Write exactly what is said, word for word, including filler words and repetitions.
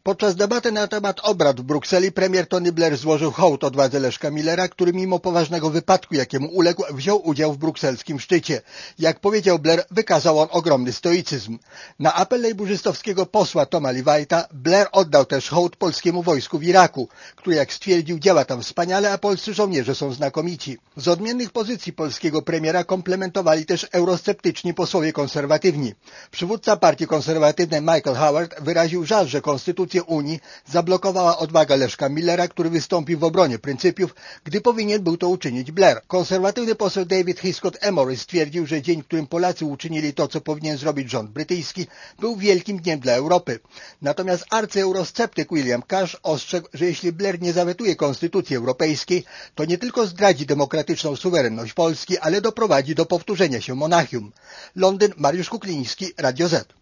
Podczas debaty na temat obrad w Brukseli premier Tony Blair złożył hołd odwadze Leszka Millera, który mimo poważnego wypadku, jakiemu uległ, wziął udział w brukselskim szczycie. Jak powiedział Blair, wykazał on ogromny stoicyzm. Na apel lejburzystowskiego posła Toma Leavitta Blair oddał też hołd polskiemu wojsku w Iraku, które, jak stwierdził, działa tam wspaniale, a polscy żołnierze są znakomici. Z odmiennych pozycji polskiego premiera komplementowali też eurosceptyczni posłowie konserwatywni. Przywódca partii konserwatywnej Michael Howard wyraził żal, że konstytucja Unii zablokowała odwagę Leszka Millera, który wystąpił w obronie pryncypiów, gdy powinien był to uczynić Blair. Konserwatywny poseł David Hiscott-Emery stwierdził, że dzień, w którym Polacy uczynili to, co powinien zrobić rząd brytyjski, był wielkim dniem dla Europy. Natomiast arcyeurosceptyk William Cash ostrzegł, że jeśli Blair nie zawetuje konstytucji europejskiej, to nie tylko zdradzi demokratyczną suwerenność Polski, ale doprowadzi do powtórzenia się monachium. Londyn, Mariusz Kukliński, Radio Z.